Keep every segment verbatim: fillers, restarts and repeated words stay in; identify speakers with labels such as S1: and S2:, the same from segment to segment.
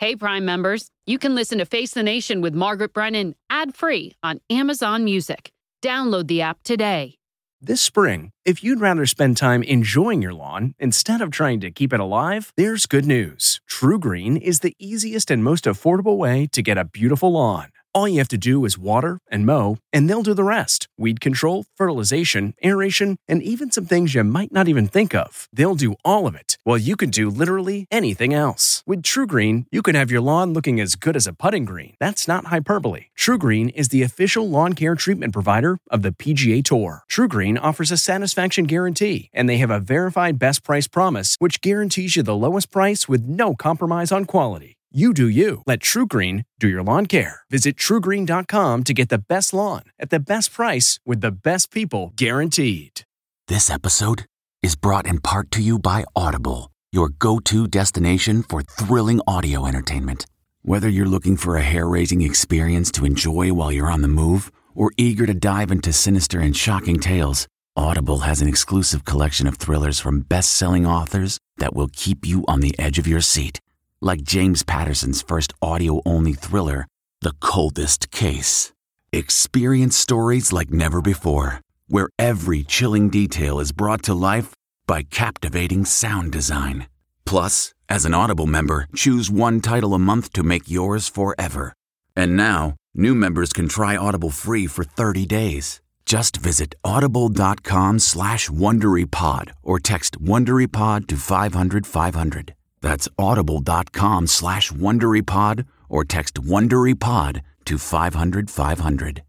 S1: Hey, Prime members, you can listen to Face the Nation with Margaret Brennan ad-free on Amazon Music. Download the app today.
S2: This spring, if you'd rather spend time enjoying your lawn instead of trying to keep it alive, there's good news. TruGreen is the easiest and most affordable way to get a beautiful lawn. All you have to do is water and mow, and they'll do the rest. Weed control, fertilization, aeration, and even some things you might not even think of. They'll do all of it, while you can do literally anything else. With TruGreen, you can have your lawn looking as good as a putting green. That's not hyperbole. TruGreen is the official lawn care treatment provider of the P G A Tour. TruGreen offers a satisfaction guarantee, and they have a verified best price promise, which guarantees you the lowest price with no compromise on quality. You do you. Let TruGreen do your lawn care. Visit True Green dot com to get the best lawn at the best price with the best people guaranteed.
S3: This episode is brought in part to you by Audible, your go-to destination for thrilling audio entertainment. Whether you're looking for a hair-raising experience to enjoy while you're on the move or eager to dive into sinister and shocking tales, Audible has an exclusive collection of thrillers from best-selling authors that will keep you on the edge of your seat. Like James Patterson's first audio-only thriller, The Coldest Case. Experience stories like never before, where every chilling detail is brought to life by captivating sound design. Plus, as an Audible member, choose one title a month to make yours forever. And now, new members can try Audible free for thirty days. Just visit audible.com slash WonderyPod or text WonderyPod to five hundred five hundred. That's audible.com slash WonderyPod or text WonderyPod to five hundred five hundred.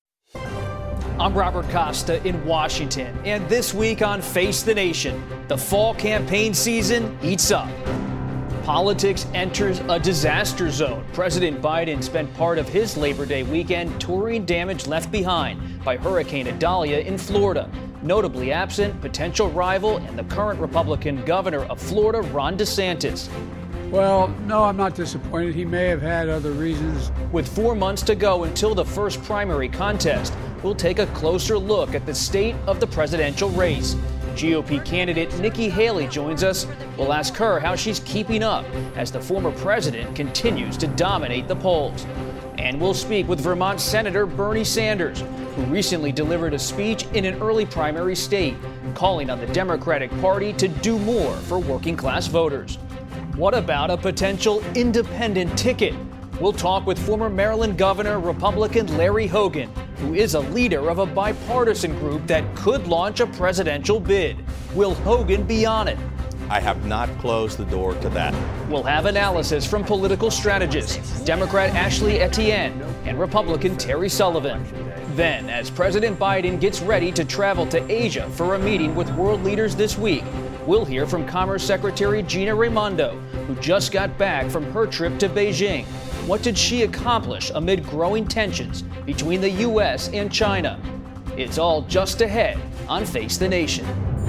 S4: I'm Robert Costa in Washington, and this week on Face the Nation, the fall campaign season heats up. Politics enters a disaster zone. President Biden spent part of his Labor Day weekend touring damage left behind by Hurricane Idalia in Florida. Notably absent, potential rival and the current Republican governor of Florida, Ron DeSantis.
S5: Well, no, I'm not disappointed. He may have had other reasons.
S4: With four months to go until the first primary contest, we'll take a closer look at the state of the presidential race. G O P candidate Nikki Haley joins us. We'll ask her how she's keeping up as the former president continues to dominate the polls. And we'll speak with Vermont Senator Bernie Sanders, who recently delivered a speech in an early primary state, calling on the Democratic Party to do more for working-class voters. What about a potential independent ticket? We'll talk with former Maryland Governor Republican Larry Hogan, who is a leader of a bipartisan group that could launch a presidential bid. Will Hogan be on it?
S6: I have not closed the door to that.
S4: We'll have analysis from political strategists, Democrat Ashley Etienne and Republican Terry Sullivan. Then, as President Biden gets ready to travel to Asia for a meeting with world leaders this week, we'll hear from Commerce Secretary Gina Raimondo, who just got back from her trip to Beijing. What did she accomplish amid growing tensions between the U S and China? It's all just ahead on Face the Nation.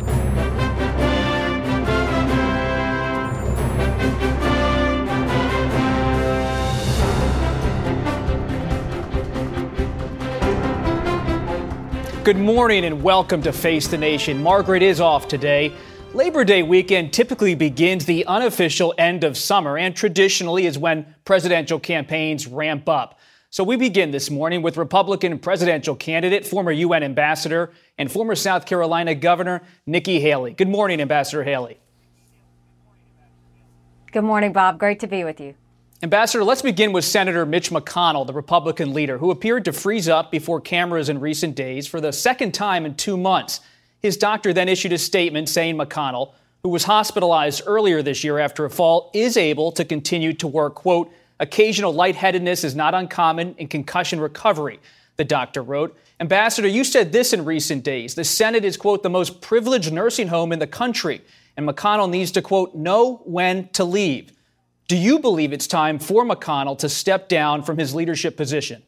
S4: Good morning and welcome to Face the Nation. Margaret is off today. Labor Day weekend typically begins the unofficial end of summer and traditionally is when presidential campaigns ramp up. So we begin this morning with Republican presidential candidate, former U N ambassador, and former South Carolina Governor Nikki Haley. Good morning, Ambassador Haley.
S7: Good morning, Bob. Great to be with you.
S4: Ambassador, let's begin with Senator Mitch McConnell, the Republican leader, who appeared to freeze up before cameras in recent days for the second time in two months. His doctor then issued a statement saying McConnell, who was hospitalized earlier this year after a fall, is able to continue to work. Quote, occasional lightheadedness is not uncommon in concussion recovery, the doctor wrote. Ambassador, you said this in recent days. The Senate is, quote, the most privileged nursing home in the country, and McConnell needs to, quote, know when to leave. Do you believe it's time for McConnell to step down from his leadership position?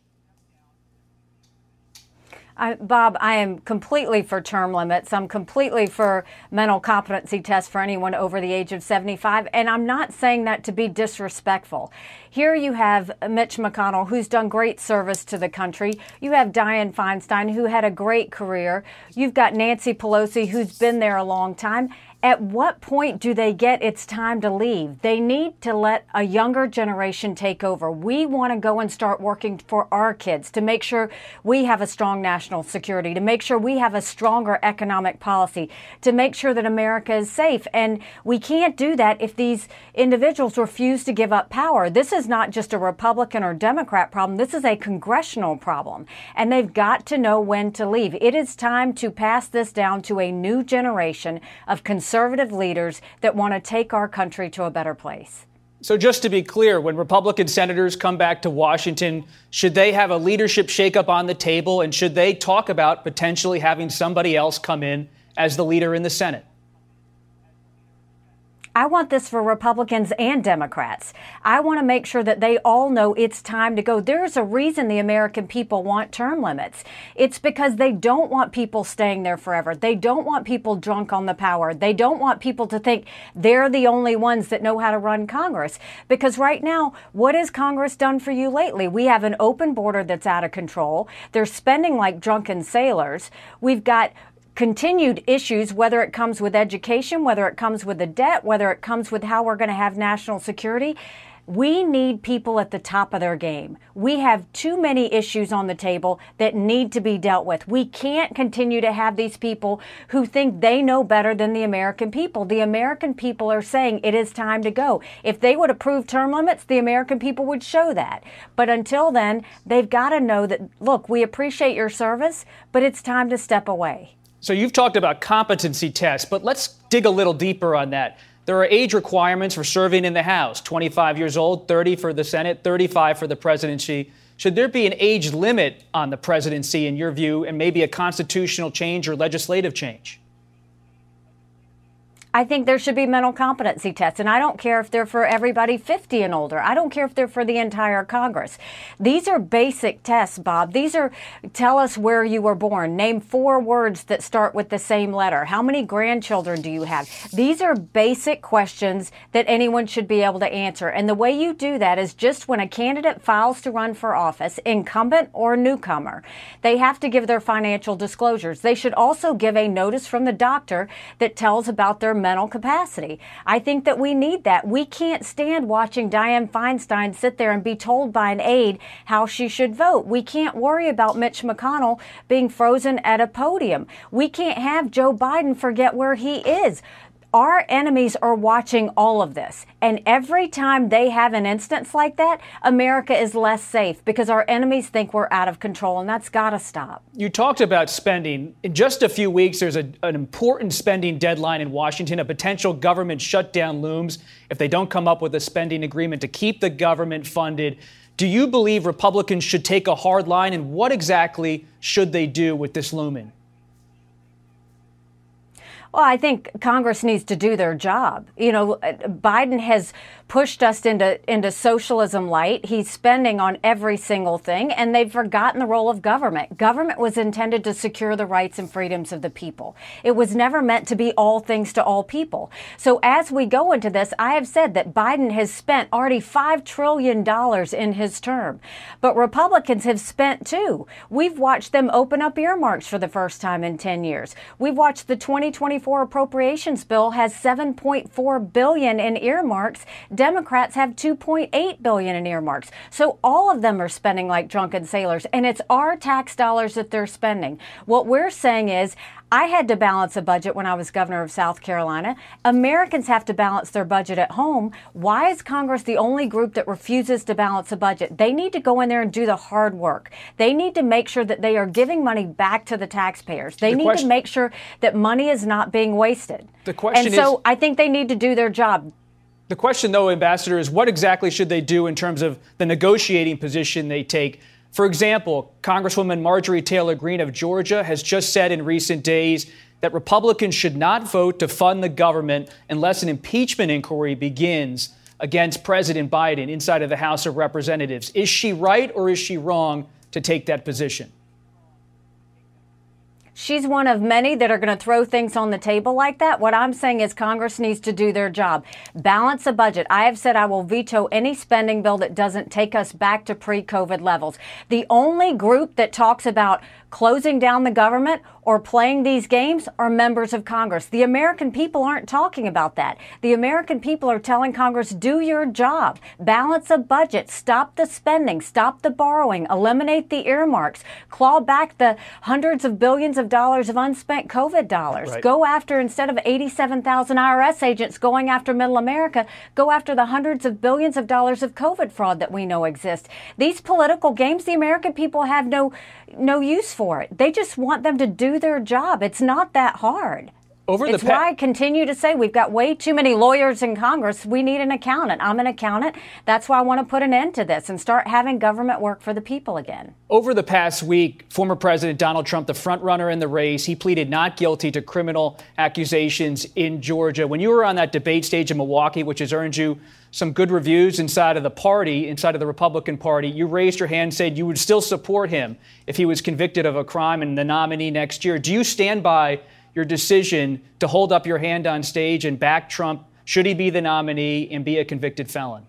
S7: I, Bob, I am completely for term limits. I'm completely for mental competency tests for anyone over the age of seventy-five. And I'm not saying that to be disrespectful. Here you have Mitch McConnell, who's done great service to the country. You have Dianne Feinstein, who had a great career. You've got Nancy Pelosi, who's been there a long time. At what point do they get it's time to leave? They need to let a younger generation take over. We want to go and start working for our kids to make sure we have a strong national security, to make sure we have a stronger economic policy, to make sure that America is safe. And we can't do that if these individuals refuse to give up power. This is not just a Republican or Democrat problem. This is a congressional problem. And they've got to know when to leave. It is time to pass this down to a new generation of conservative conservative leaders that want to take our country to a better place.
S4: So just to be clear, when Republican senators come back to Washington, should they have a leadership shakeup on the table, and should they talk about potentially having somebody else come in as the leader in the Senate?
S7: I want this for Republicans and Democrats. I want to make sure that they all know it's time to go. There's a reason the American people want term limits. It's because they don't want people staying there forever. They don't want people drunk on the power. They don't want people to think they're the only ones that know how to run Congress. Because right now, what has Congress done for you lately? We have an open border that's out of control. They're spending like drunken sailors. We've got continued issues, whether it comes with education, whether it comes with the debt, whether it comes with how we're going to have national security. We need people at the top of their game. We have too many issues on the table that need to be dealt with. We can't continue to have these people who think they know better than the American people. The American people are saying it is time to go. If they would approve term limits, the American people would show that. But until then, they've got to know that, look, we appreciate your service, but it's time to step away.
S4: So you've talked about competency tests, but let's dig a little deeper on that. There are age requirements for serving in the House, twenty-five years old, thirty for the Senate, thirty-five for the presidency. Should there be an age limit on the presidency, in your view, and maybe a constitutional change or legislative change?
S7: I think there should be mental competency tests, and I don't care if they're for everybody fifty and older. I don't care if they're for the entire Congress. These are basic tests, Bob. These are, tell us where you were born. Name four words that start with the same letter. How many grandchildren do you have? These are basic questions that anyone should be able to answer. And the way you do that is just when a candidate files to run for office, incumbent or newcomer, they have to give their financial disclosures. They should also give a notice from the doctor that tells about their mental capacity. I think that we need that. We can't stand watching Dianne Feinstein sit there and be told by an aide how she should vote. We can't worry about Mitch McConnell being frozen at a podium. We can't have Joe Biden forget where he is. Our enemies are watching all of this. And every time they have an instance like that, America is less safe because our enemies think we're out of control, and that's got to stop.
S4: You talked about spending. In just a few weeks, there's a, an important spending deadline in Washington. A potential government shutdown looms if they don't come up with a spending agreement to keep the government funded. Do you believe Republicans should take a hard line, and what exactly should they do with this looming?
S7: Well, I think Congress needs to do their job. You know, Biden has pushed us into into socialism light. He's spending on every single thing, and they've forgotten the role of government. Government was intended to secure the rights and freedoms of the people. It was never meant to be all things to all people. So as we go into this, I have said that Biden has spent already five trillion dollars in his term, but Republicans have spent too. We've watched them open up earmarks for the first time in ten years. We've watched the twenty twenty-four appropriations bill has seven point four billion dollars in earmarks. Democrats have two point eight billion dollars in earmarks. So all of them are spending like drunken sailors, and it's our tax dollars that they're spending. What we're saying is, I had to balance a budget when I was governor of South Carolina. Americans have to balance their budget at home. Why is Congress the only group that refuses to balance a budget? They need to go in there and do the hard work. They need to make sure that they are giving money back to the taxpayers. They the need question, to make sure that money is not being wasted.
S4: The question
S7: and so
S4: is,
S7: I think they need to do their job.
S4: The question, though, Ambassador, is what exactly should they do in terms of the negotiating position they take? For example, Congresswoman Marjorie Taylor Greene of Georgia has just said in recent days that Republicans should not vote to fund the government unless an impeachment inquiry begins against President Biden inside of the House of Representatives. Is she right or is she wrong to take that position?
S7: She's one of many that are going to throw things on the table like that. What I'm saying is Congress needs to do their job. Balance a budget. I have said I will veto any spending bill that doesn't take us back to pre-COVID levels. The only group that talks about closing down the government or playing these games are members of Congress. The American people aren't talking about that. The American people are telling Congress, do your job, balance a budget, stop the spending, stop the borrowing, eliminate the earmarks, claw back the hundreds of billions of dollars of unspent COVID dollars. Right. Go after, instead of eighty-seven thousand I R S agents going after middle America, go after the hundreds of billions of dollars of COVID fraud that we know exists. These political games, the American people have no no use for it. They just want them to do their job. It's not that hard. Over the it's pa- why I continue to say we've got way too many lawyers in Congress. We need an accountant. I'm an accountant. That's why I want to put an end to this and start having government work for the people again.
S4: Over the past week, former President Donald Trump, the front runner in the race, he pleaded not guilty to criminal accusations in Georgia. When you were on that debate stage in Milwaukee, which has earned you some good reviews inside of the party, inside of the Republican Party, you raised your hand and said you would still support him if he was convicted of a crime and the nominee next year. Do you stand by your decision to hold up your hand on stage and back Trump should he be the nominee and be a convicted felon?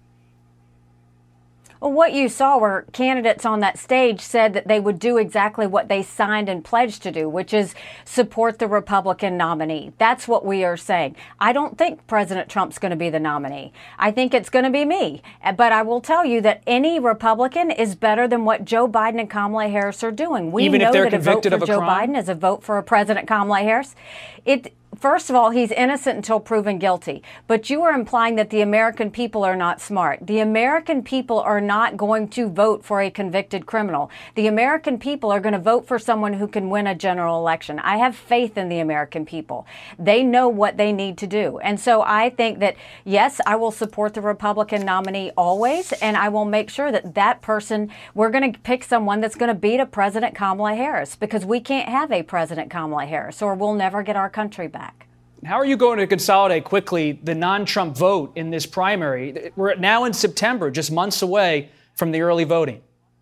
S7: Well, what you saw were candidates on that stage said that they would do exactly what they signed and pledged to do, which is support the Republican nominee. That's what we are saying. I don't think President Trump's going to be the nominee. I think it's going to be me. But I will tell you that any Republican is better than what Joe Biden and Kamala Harris are doing. We
S4: Even
S7: know
S4: if they're
S7: that a vote
S4: convicted
S7: for
S4: of a
S7: Joe
S4: crime?
S7: Biden is a vote for a President Kamala Harris. It First of all, he's innocent until proven guilty. But you are implying that the American people are not smart. The American people are not going to vote for a convicted criminal. The American people are going to vote for someone who can win a general election. I have faith in the American people. They know what they need to do. And so I think that, yes, I will support the Republican nominee always, and I will make sure that that person, we're going to pick someone that's going to beat a President Kamala Harris, because we can't have a President Kamala Harris or we'll never get our country back.
S4: How are you going to consolidate quickly the non-Trump vote in this primary? We're now in September, just months away from the early voting.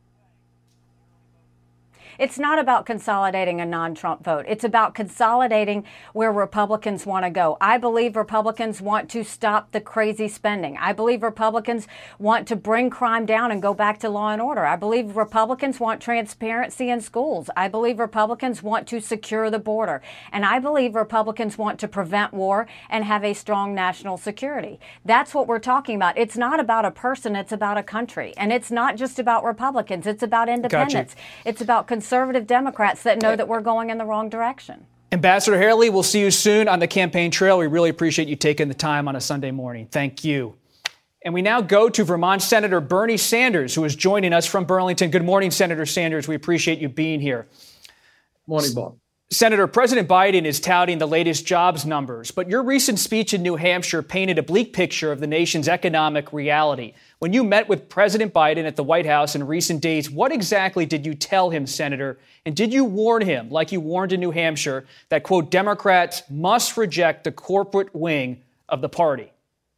S7: It's not about consolidating a non-Trump vote. It's about consolidating where Republicans want to go. I believe Republicans want to stop the crazy spending. I believe Republicans want to bring crime down and go back to law and order. I believe Republicans want transparency in schools. I believe Republicans want to secure the border. And I believe Republicans want to prevent war and have a strong national security. That's what we're talking about. It's not about a person. It's about a country. And it's not just about Republicans. It's about independents. It's about conservatives. Conservative Democrats that know that we're going in the wrong direction.
S4: Ambassador Haley, we'll see you soon on the campaign trail. We really appreciate you taking the time on a Sunday morning. Thank you. And we now go to Vermont Senator Bernie Sanders, who is joining us from Burlington. Good morning, Senator Sanders. We appreciate you being here.
S8: Morning, Bob.
S4: Senator, President Biden is touting the latest jobs numbers, but your recent speech in New Hampshire painted a bleak picture of the nation's economic reality. When you met with President Biden at the White House in recent days, what exactly did you tell him, Senator? And did you warn him, like you warned in New Hampshire, that, quote, Democrats must reject the corporate wing of the party?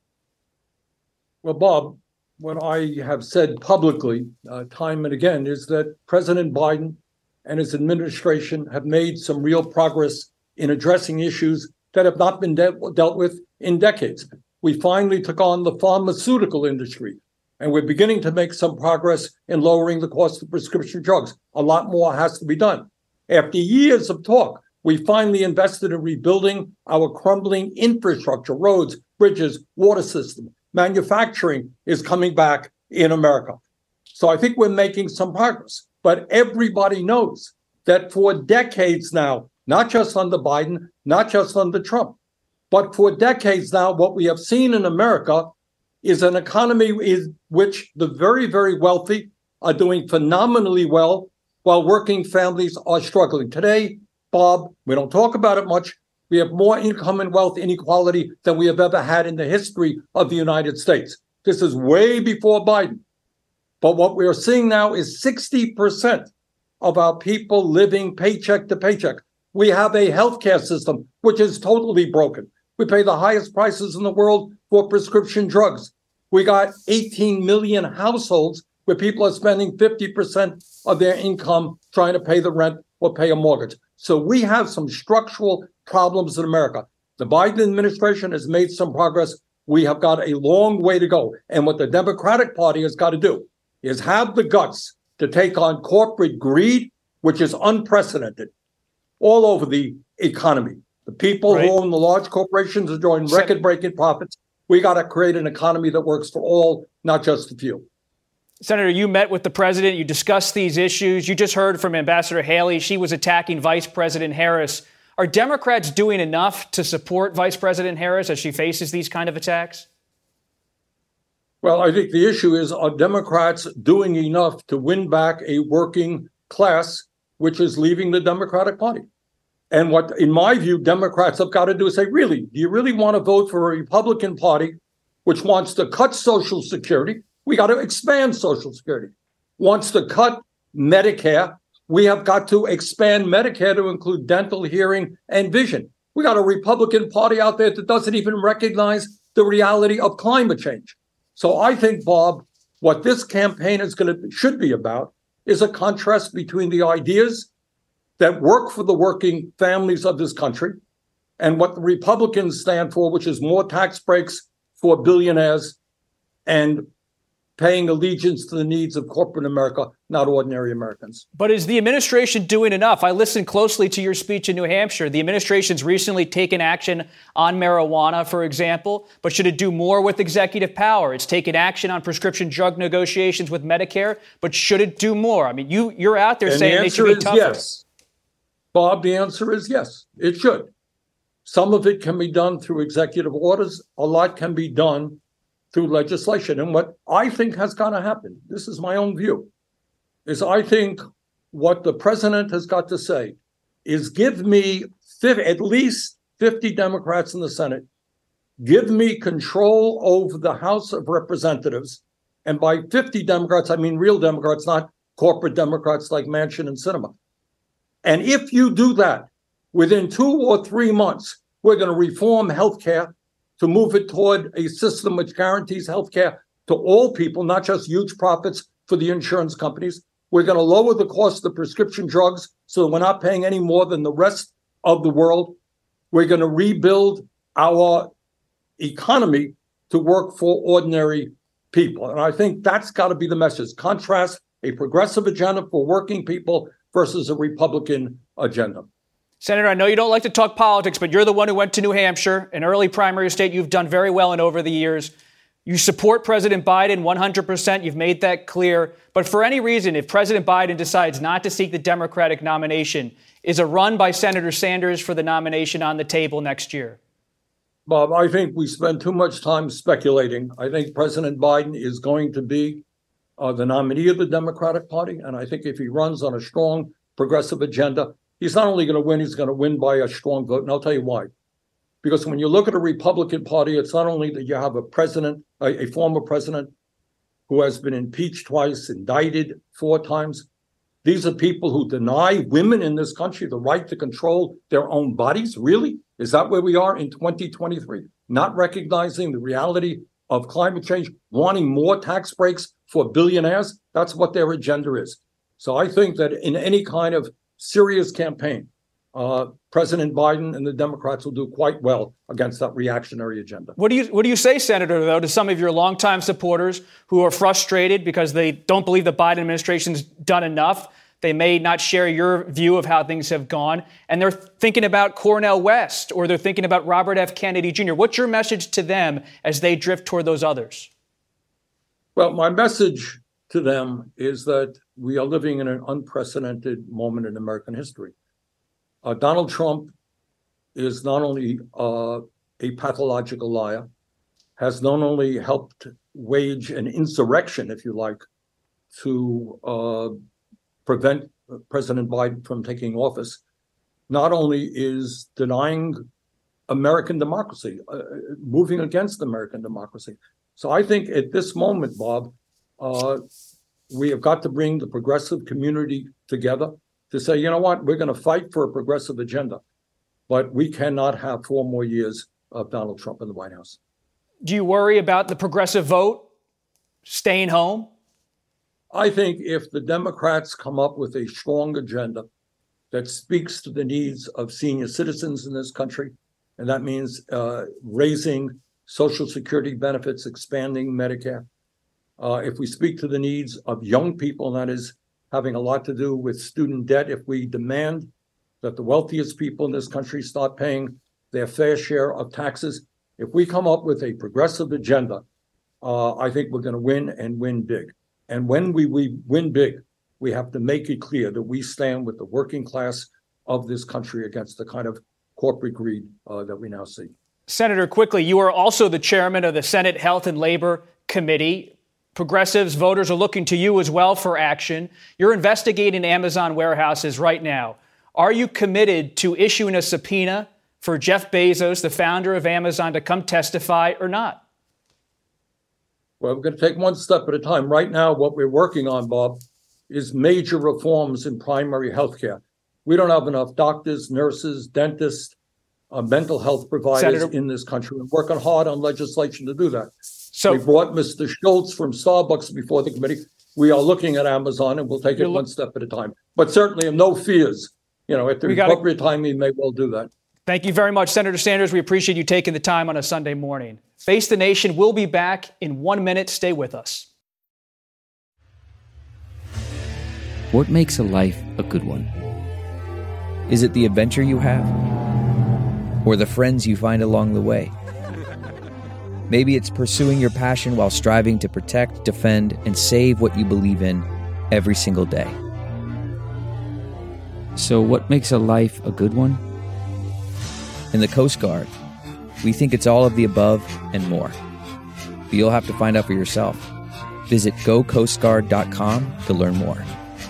S8: Well, Bob, what I have said publicly uh, time and again is that President Biden and his administration have made some real progress in addressing issues that have not been de- dealt with in decades. We finally took on the pharmaceutical industry, and we're beginning to make some progress in lowering the cost of prescription drugs. A lot more has to be done. After years of talk, we finally invested in rebuilding our crumbling infrastructure, roads, bridges, water system. Manufacturing is coming back in America. So I think we're making some progress. But everybody knows that for decades now, not just under Biden, not just under Trump, but for decades now, what we have seen in America is an economy in which the very, very wealthy are doing phenomenally well, while working families are struggling. Today, Bob, we don't talk about it much. We have more income and wealth inequality than we have ever had in the history of the United States. This is way before Biden. But what we are seeing now is sixty percent of our people living paycheck to paycheck. We have a healthcare system which is totally broken. We pay the highest prices in the world for prescription drugs. We got eighteen million households where people are spending fifty percent of their income trying to pay the rent or pay a mortgage. So we have some structural problems in America. The Biden administration has made some progress. We have got a long way to go. And what the Democratic Party has got to do is have the guts to take on corporate greed, which is unprecedented all over the economy. The people
S4: right.
S8: who own the large corporations are doing record-breaking profits. We got to create an economy that works for all, not just a few.
S4: Senator, you met with the president. You discussed these issues. You just heard from Ambassador Haley. She was attacking Vice President Harris. Are Democrats doing enough to support Vice President Harris as she faces these kind of attacks?
S8: Well, I think the issue is, are Democrats doing enough to win back a working class, which is leaving the Democratic Party? And what, in my view, Democrats have got to do is say, really, do you really want to vote for a Republican Party which wants to cut Social Security? We got to expand Social Security. Wants to cut Medicare. We have got to expand Medicare to include dental, hearing, and vision. We got a Republican Party out there that doesn't even recognize the reality of climate change. So I think, Bob, what this campaign is going to should be about is a contrast between the ideas that work for the working families of this country and what the Republicans stand for, which is more tax breaks for billionaires and paying allegiance to the needs of corporate America, not ordinary Americans.
S4: But is the administration doing enough? I listened closely to your speech in New Hampshire. The administration's recently taken action on marijuana, for example, but should it do more with executive power? It's taken action on prescription drug negotiations with Medicare, but should it do more? I mean, you, you're out there
S8: and
S4: saying
S8: the
S4: they should be tougher.
S8: Yes. Bob, the answer is yes, it should. Some of it can be done through executive orders. A lot can be done through legislation. And what I think has got to happen, this is my own view, is I think what the president has got to say is give me at least fifty Democrats in the Senate, give me control over the House of Representatives. And by fifty Democrats, I mean real Democrats, not corporate Democrats like Manchin and Sinema. And if you do that, within two or three months, we're going to reform healthcare to move it toward a system which guarantees healthcare to all people, not just huge profits for the insurance companies. We're going to lower the cost of prescription drugs so that we're not paying any more than the rest of the world. We're going to rebuild our economy to work for ordinary people. And I think that's got to be the message. Contrast a progressive agenda for working people versus a Republican agenda.
S4: Senator, I know you don't like to talk politics, but you're the one who went to New Hampshire, an early primary state you've done very well in over the years. You support President Biden one hundred percent. You've made that clear. But for any reason, if President Biden decides not to seek the Democratic nomination, is a run by Senator Sanders for the nomination on the table next year?
S8: Bob, I think we spend too much time speculating. I think President Biden is going to be uh, the nominee of the Democratic Party. And I think if he runs on a strong progressive agenda, he's not only going to win, he's going to win by a strong vote. And I'll tell you why. Because when you look at a Republican Party, it's not only that you have a president, a, a former president who has been impeached twice, indicted four times. These are people who deny women in this country the right to control their own bodies. Really? Is that where we are in twenty twenty-three? Not recognizing the reality of climate change, wanting more tax breaks for billionaires? That's what their agenda is. So I think that in any kind of serious campaign, uh, President Biden and the Democrats will do quite well against that reactionary agenda.
S4: What do you what do you say, Senator, though, to some of your longtime supporters who are frustrated because they don't believe the Biden administration's done enough? They may not share your view of how things have gone, and they're thinking about Cornel West or they're thinking about Robert F. Kennedy Junior What's your message to them as they drift toward those others?
S8: Well, my message to them is that we are living in an unprecedented moment in American history. Uh, Donald Trump is not only uh, a pathological liar, has not only helped wage an insurrection, if you like, to uh, prevent President Biden from taking office, not only is denying American democracy, uh, moving against American democracy. So I think at this moment, Bob, uh, we have got to bring the progressive community together to say, you know what, we're going to fight for a progressive agenda, but we cannot have four more years of Donald Trump in the White House.
S4: Do you worry about the progressive vote staying home?
S8: I think if the Democrats come up with a strong agenda that speaks to the needs of senior citizens in this country. And that means uh, raising Social Security benefits, expanding Medicare. Uh, if we speak to the needs of young people, and that is having a lot to do with student debt, if we demand that the wealthiest people in this country start paying their fair share of taxes, if we come up with a progressive agenda, uh, I think we're going to win and win big. And when we, we win big, we have to make it clear that we stand with the working class of this country against the kind of corporate greed uh, that we now see.
S4: Senator, quickly, you are also the chairman of the Senate Health and Labor Committee. Progressives, voters are looking to you as well for action. You're investigating Amazon warehouses right now. Are you committed to issuing a subpoena for Jeff Bezos, the founder of Amazon, to come testify or not?
S8: Well, we're going to take one step at a time. Right now, what we're working on, Bob, is major reforms in primary health care. We don't have enough doctors, nurses, dentists, uh, mental health providers Senator, in this country. We're working hard on legislation to do that. So we brought Mister Schultz from Starbucks before the committee. We are looking at Amazon, and we'll take it one step at a time. But certainly, no fears. You know, at the appropriate time, we may well do that.
S4: Thank you very much, Senator Sanders. We appreciate you taking the time on a Sunday morning. Face the Nation will be back in one minute. Stay with us.
S9: What makes a life a good one? Is it the adventure you have? Or the friends you find along the way? Maybe it's pursuing your passion while striving to protect, defend, and save what you believe in every single day. So what makes a life a good one? In the Coast Guard, we think it's all of the above and more. But you'll have to find out for yourself. Visit go coast guard dot com to learn more.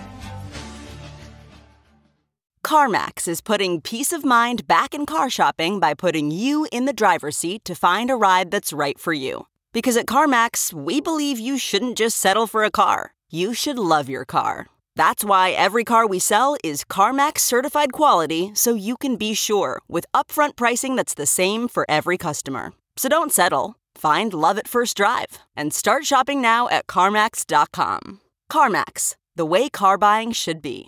S10: CarMax is putting peace of mind back in car shopping by putting you in the driver's seat to find a ride that's right for you. Because at CarMax, we believe you shouldn't just settle for a car. You should love your car. That's why every car we sell is CarMax certified quality, so you can be sure with upfront pricing that's the same for every customer. So don't settle. Find love at first drive and start shopping now at CarMax dot com. CarMax, the way car buying should be.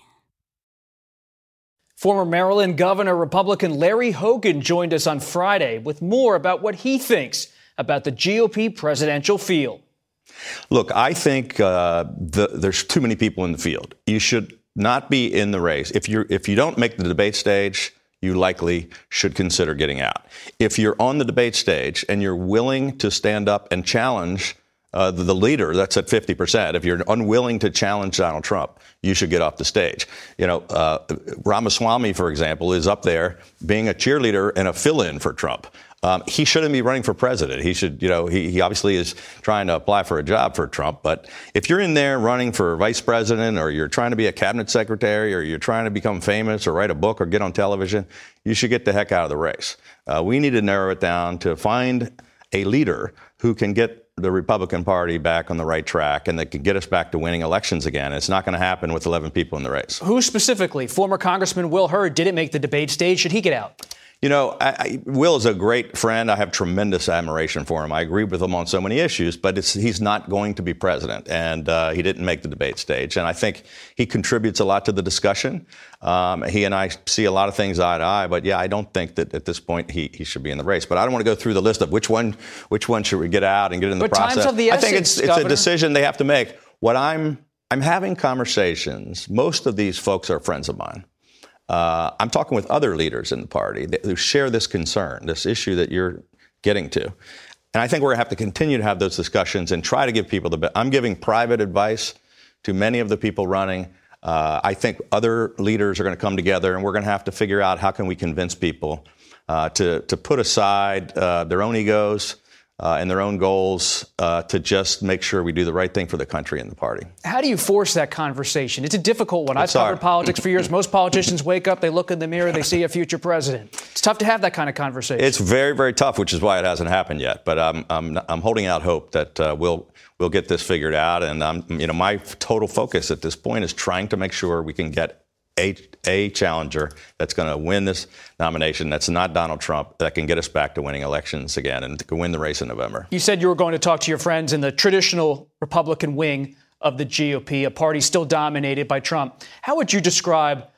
S4: Former Maryland Governor Republican Larry Hogan joined us on Friday with more about what he thinks about the G O P presidential field.
S6: Look, I think uh, the, there's too many people in the field. You should not be in the race. If you if you don't make the debate stage, you likely should consider getting out. If you're on the debate stage and you're willing to stand up and challenge uh, the, the leader, that's at fifty percent. If you're unwilling to challenge Donald Trump, you should get off the stage. You know, uh, Ramaswamy, for example, is up there being a cheerleader and a fill-in for Trump. Um, he shouldn't be running for president. He should, you know, he, he obviously is trying to apply for a job for Trump. But if you're in there running for vice president, or you're trying to be a cabinet secretary, or you're trying to become famous or write a book or get on television, you should get the heck out of the race. Uh, we need to narrow it down to find a leader who can get the Republican Party back on the right track and that can get us back to winning elections again. It's not going to happen with eleven people in the race.
S4: Who specifically? Former Congressman Will Hurd didn't make the debate stage. Should he get out?
S6: You know, I, I, Will is a great friend. I have tremendous admiration for him. I agree with him on so many issues, but it's, he's not going to be president, and uh, he didn't make the debate stage. And I think he contributes a lot to the discussion. Um, he and I see a lot of things eye to eye, but yeah, I don't think that at this point he, he should be in the race. But I don't want to go through the list of which one which one should we get out and get in the
S4: but
S6: process.
S4: Time's of the essence,
S6: I think it's, it's a decision they have to make. What I'm I'm having conversations. Most of these folks are friends of mine. Uh, I'm talking with other leaders in the party that, who share this concern, this issue that you're getting to. And I think we're going to have to continue to have those discussions and try to give people the best. I'm giving private advice to many of the people running. Uh, I think other leaders are going to come together, and we're going to have to figure out how can we convince people uh, to, to put aside uh, their own egos Uh, and their own goals uh, to just make sure we do the right thing for the country and the party.
S4: How do you force that conversation? It's a difficult one.
S6: It's
S4: I've covered
S6: hard.
S4: politics for years. Most politicians wake up, they look in the mirror, they see a future president. It's tough to have that kind of conversation.
S6: It's very, very tough, which is why it hasn't happened yet. But I'm, I'm, I'm holding out hope that uh, we'll we'll get this figured out. And I'm, you know, my total focus at this point is trying to make sure we can get A, a challenger that's going to win this nomination that's not Donald Trump, that can get us back to winning elections again and can win the race in November.
S4: You said you were going to talk to your friends in the traditional Republican wing of the G O P, a party still dominated by Trump. How would you describe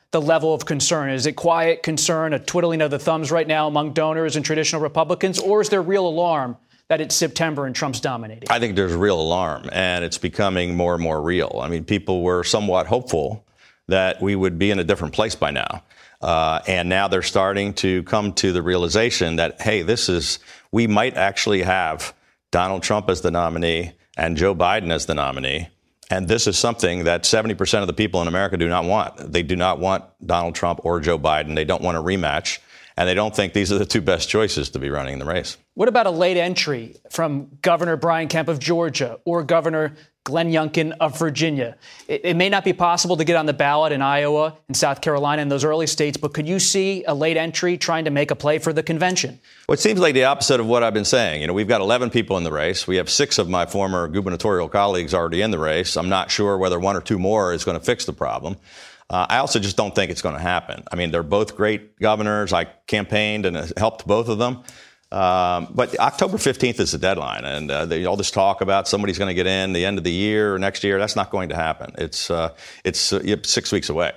S4: the level of concern? Is it quiet concern, a twiddling of the thumbs right now among donors and traditional Republicans, or is there real alarm that it's September and Trump's dominating?
S6: I think there's real alarm, and it's becoming more and more real. I mean, people were somewhat hopeful that we would be in a different place by now. Uh, and now they're starting to come to the realization that, hey, this is, we might actually have Donald Trump as the nominee and Joe Biden as the nominee. And this is something that seventy percent of the people in America do not want. They do not want Donald Trump or Joe Biden. They don't want a rematch. And they don't think these are the two best choices to be running in the race.
S4: What about a late entry from Governor Brian Kemp of Georgia or Governor Glenn Youngkin of Virginia? It, it may not be possible to get on the ballot in Iowa and South Carolina and those early states, but could you see a late entry trying to make a play for the convention?
S6: Well, it seems like the opposite of what I've been saying. You know, we've got eleven people in the race. We have six of my former gubernatorial colleagues already in the race. I'm not sure whether one or two more is going to fix the problem. Uh, I also just don't think it's going to happen. I mean, they're both great governors. I campaigned and helped both of them. Um, but October fifteenth is the deadline. And uh, they, all this talk about somebody's going to get in the end of the year or next year, that's not going to happen. It's, uh, it's uh, six weeks away.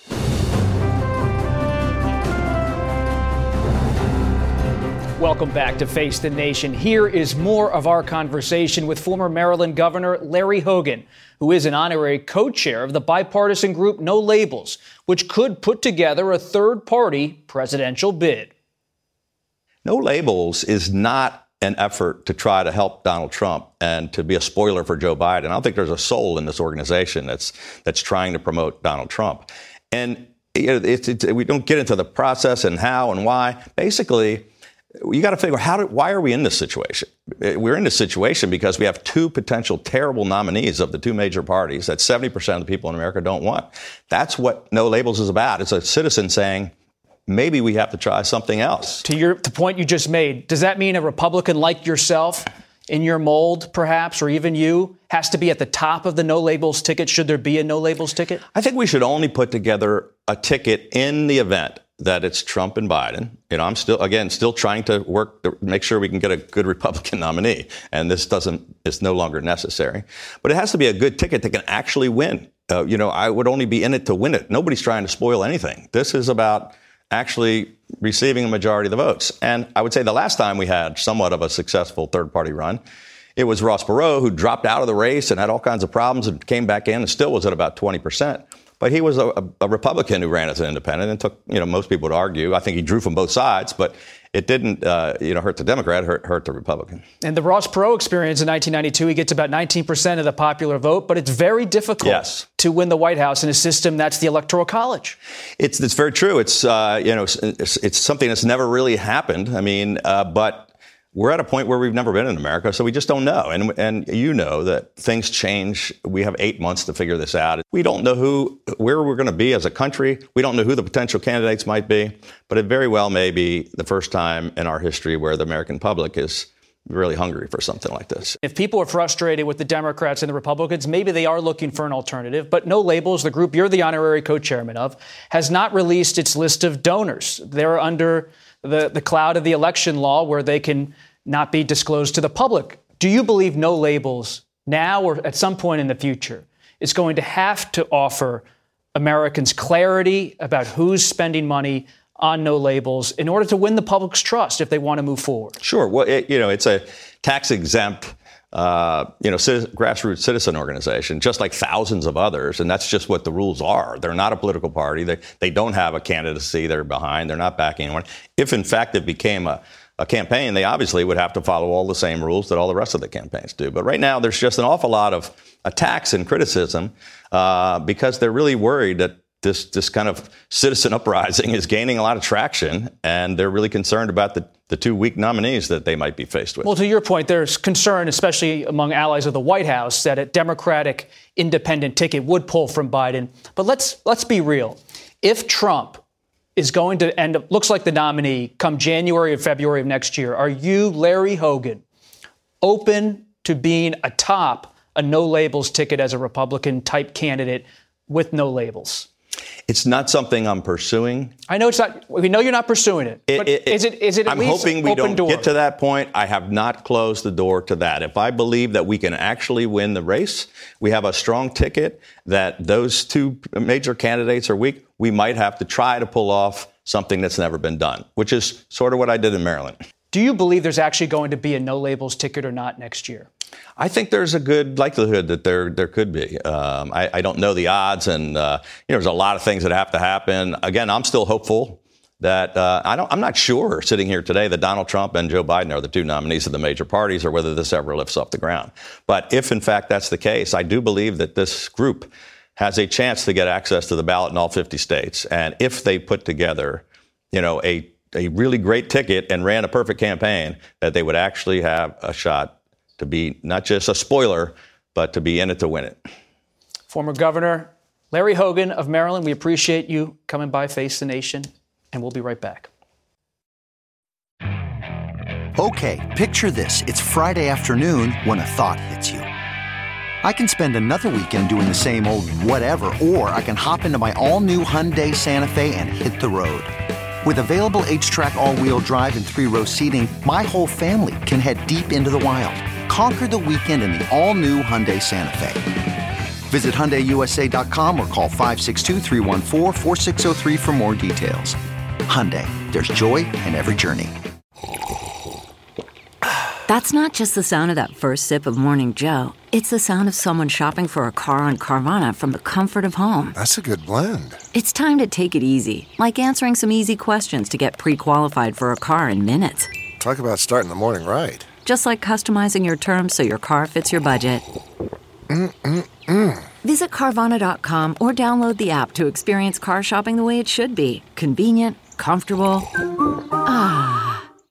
S4: Welcome back to Face the Nation. Here is more of our conversation with former Maryland Governor Larry Hogan, who is an honorary co-chair of the bipartisan group No Labels, which could put together a third-party presidential bid.
S6: No Labels is not an effort to try to help Donald Trump and to be a spoiler for Joe Biden. I don't think there's a soul in this organization that's that's trying to promote Donald Trump. And you know, it's, it's, we don't get into the process and how and why. Basically, you got to figure out how do, why are we in this situation? We're in this situation because we have two potential terrible nominees of the two major parties that seventy percent of the people in America don't want. That's what No Labels is about. It's a citizen saying, maybe we have to try something else.
S4: To your the point you just made, does that mean a Republican like yourself, in your mold, perhaps, or even you, has to be at the top of the No Labels ticket? Should there be a No Labels ticket?
S6: I think we should only put together a ticket in the event that it's Trump and Biden. You know, I'm still, again, still trying to work to make sure we can get a good Republican nominee. And this doesn't, it's no longer necessary. But it has to be a good ticket that can actually win. Uh, you know, I would only be in it to win it. Nobody's trying to spoil anything. This is about actually receiving a majority of the votes. And I would say the last time we had somewhat of a successful third-party run, it was Ross Perot, who dropped out of the race and had all kinds of problems and came back in and still was at about twenty percent. But he was a, a Republican who ran as an independent and took, you know, most people would argue, I think he drew from both sides, but it didn't, uh, you know, hurt the Democrat, hurt, hurt the Republican.
S4: And the Ross Perot experience in nineteen ninety-two, he gets about nineteen percent of the popular vote, but it's very difficult
S6: yes.
S4: to win the White House in a system that's the Electoral College.
S6: It's, it's very true. It's, uh, you know, it's, it's something that's never really happened. I mean, uh, but we're at a point where we've never been in America, so we just don't know. And and you know that things change. We have eight months to figure this out. We don't know who, where we're going to be as a country. We don't know who the potential candidates might be. But it very well may be the first time in our history where the American public is really hungry for something like this.
S4: If people are frustrated with the Democrats and the Republicans, maybe they are looking for an alternative. But No Labels, the group you're the honorary co-chairman of, has not released its list of donors. They're under the, the cloud of the election law where they can not be disclosed to the public. Do you believe No Labels now or at some point in the future is going to have to offer Americans clarity about who's spending money on No Labels in order to win the public's trust if they want to move forward?
S6: Sure. Well, it, you know, it's a tax-exempt, uh, you know, citizen, grassroots citizen organization, just like thousands of others. And that's just what the rules are. They're not a political party. They, they don't have a candidacy they're behind. They're not backing anyone. If, in fact, it became a a campaign, they obviously would have to follow all the same rules that all the rest of the campaigns do. But right now, there's just an awful lot of attacks and criticism uh, because they're really worried that this this kind of citizen uprising is gaining a lot of traction, and they're really concerned about the, the two weak nominees that they might be faced with.
S4: Well, to your point, there's concern, especially among allies of the White House, that a Democratic independent ticket would pull from Biden. But let's let's be real. If Trump is going to end up, looks like the nominee come January or February of next year, are you, Larry Hogan, open to being atop a No Labels ticket as a Republican-type candidate with No Labels?
S6: It's not something I'm pursuing.
S4: I know it's not. We know you're not pursuing it. it,
S6: it, it
S4: is it? Is it? At
S6: I'm
S4: least
S6: hoping we
S4: open
S6: don't
S4: door?
S6: get to that point. I have not closed the door to that. If I believe that we can actually win the race, we have a strong ticket that those two major candidates are weak, we might have to try to pull off something that's never been done, which is sort of what I did in Maryland.
S4: Do you believe there's actually going to be a no labels ticket or not next year?
S6: I think there's a good likelihood that there there could be. Um, I, I don't know the odds, and uh, you know, there's a lot of things that have to happen. Again, I'm still hopeful that uh, I don't. I'm not sure sitting here today that Donald Trump and Joe Biden are the two nominees of the major parties, or whether this ever lifts off the ground. But if in fact that's the case, I do believe that this group has a chance to get access to the ballot in all fifty states, and if they put together, you know, a a really great ticket and ran a perfect campaign, that they would actually have a shot to be not just a spoiler, but to be in it to win it.
S4: Former Governor Larry Hogan of Maryland, we appreciate you coming by Face the Nation, and we'll be right back.
S11: Okay, picture this. It's Friday afternoon when a thought hits you. I can spend another weekend doing the same old whatever, or I can hop into my all-new Hyundai Santa Fe and hit the road. With available H-Track all-wheel drive and three-row seating, my whole family can head deep into the wild. Conquer the weekend in the all-new Hyundai Santa Fe. Visit Hyundai U S A dot com or call five six two, three one four, four six zero three for more details. Hyundai, there's joy in every journey.
S12: That's not just the sound of that first sip of Morning Joe. It's the sound of someone shopping for a car on Carvana from the comfort of home.
S13: That's a good blend.
S12: It's time to take it easy, like answering some easy questions to get pre-qualified for a car in minutes.
S13: Talk about starting the morning right.
S12: Just like customizing your terms so your car fits your budget.
S13: Mm-mm-mm.
S12: Visit Carvana dot com or download the app to experience car shopping the way it should be. Convenient, comfortable. Ah.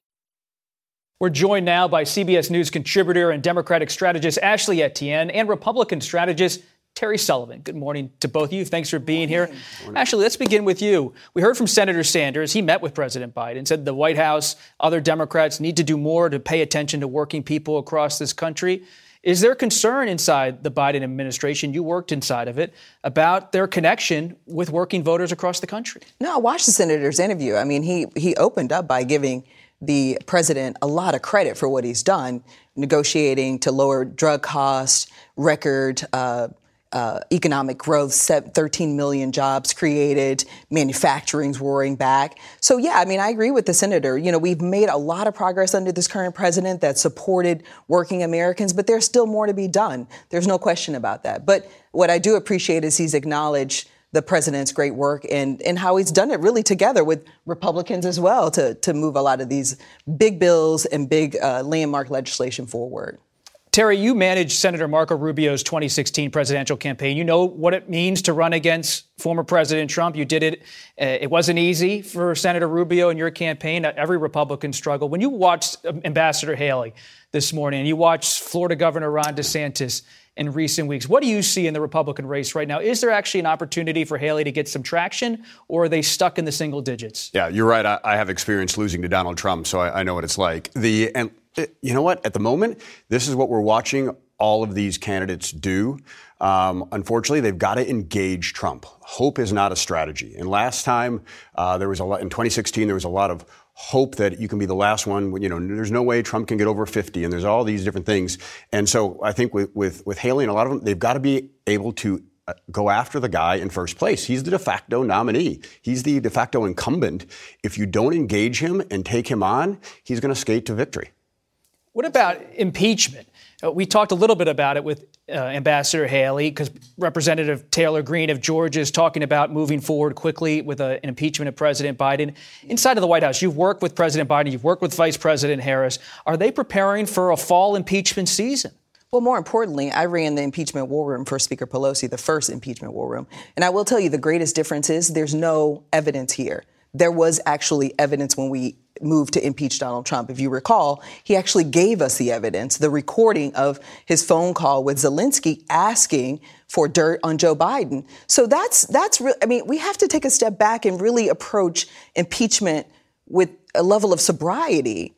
S4: We're joined now by C B S News contributor and Democratic strategist Ashley Etienne and Republican strategist Terry Sullivan. Good morning to both of you. Thanks for being here. Ashley, let's begin with you. We heard from Senator Sanders. He met with President Biden, said the White House, other Democrats need to do more to pay attention to working people across this country. Is there concern inside the Biden administration, you worked inside of it, about their connection with working voters across the country?
S14: No, I watched the senator's interview. I mean, he he opened up by giving the president a lot of credit for what he's done, negotiating to lower drug costs, record uh, uh, economic growth, thirteen million jobs created, manufacturing's roaring back. So, yeah, I mean, I agree with the senator. You know, we've made a lot of progress under this current president that supported working Americans, but there's still more to be done. There's no question about that. But what I do appreciate is he's acknowledged the president's great work and, and how he's done it really together with Republicans as well to, to move a lot of these big bills and big uh, landmark legislation forward.
S4: Terry, you managed Senator Marco Rubio's twenty sixteen presidential campaign. You know what it means to run against former President Trump. You did it. Uh, it wasn't easy for Senator Rubio in your campaign. Every Republican struggled. When you watched Ambassador Haley this morning and you watched Florida Governor Ron DeSantis in recent weeks, what do you see in the Republican race right now? Is there actually an opportunity for Haley to get some traction, or are they stuck in the single digits?
S15: Yeah, you're right. I, I have experience losing to Donald Trump, so I, I know what it's like. The and you know what? At the moment, this is what we're watching all of these candidates do. Um, unfortunately, they've got to engage Trump. Hope is not a strategy. And last time uh, there was a lot in twenty sixteen, there was a lot of hope that you can be the last one. You know, there's no way Trump can get over fifty, and there's all these different things. And so I think with with, with Haley and a lot of them, they've got to be able to uh, go after the guy in first place. He's the de facto nominee. He's the de facto incumbent. If you don't engage him and take him on, he's going to skate to victory.
S4: What about impeachment? Uh, we talked a little bit about it with uh, Ambassador Haley, because Representative Taylor Greene of Georgia is talking about moving forward quickly with a, an impeachment of President Biden. Inside of the White House, you've worked with President Biden, you've worked with Vice President Harris. Are they preparing for a fall impeachment season?
S14: Well, more importantly, I ran the impeachment war room for Speaker Pelosi, the first impeachment war room. And I will tell you the greatest difference is there's no evidence here. There was actually evidence when we moved to impeach Donald Trump. If you recall, he actually gave us the evidence, the recording of his phone call with Zelensky asking for dirt on Joe Biden. So that's, that's re- I mean, we have to take a step back and really approach impeachment with a level of sobriety